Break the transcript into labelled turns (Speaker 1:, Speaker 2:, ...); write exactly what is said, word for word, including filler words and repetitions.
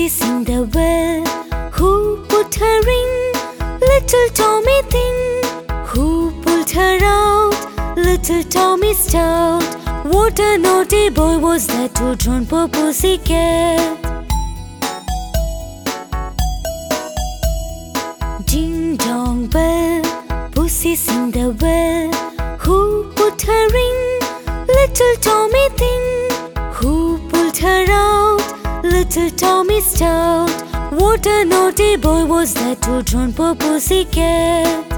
Speaker 1: Pussy's in the well. Who put her in? Little Tommy Thin. Who pulled her out? Little Tommy Stout. What a naughty boy was that to drown poor Pussycat. Ding dong bell, Pussy's in the well. Who put her in? Little Tommy Thin. Who pulled her out? Little Tommy Stout. What a naughty boy was that to drown poor Pussycat.